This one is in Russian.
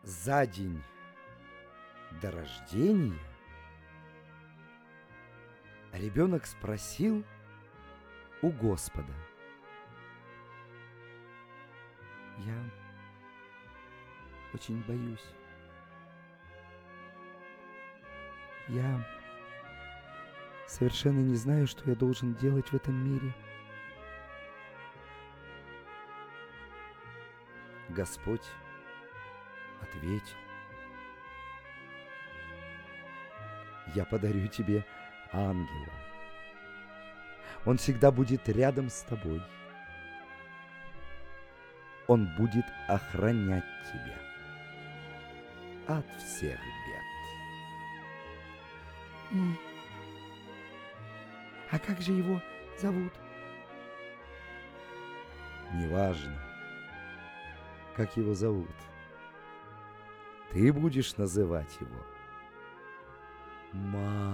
За день до рождения ребенок спросил у Господа: «Я очень боюсь. Я совершенно не знаю, что я должен делать в этом мире». Господь ответил: «Я подарю тебе ангела. Он всегда будет рядом с тобой. Он будет охранять тебя от всех бед». М. А как же его зовут? Неважно, как его зовут. Ты будешь называть его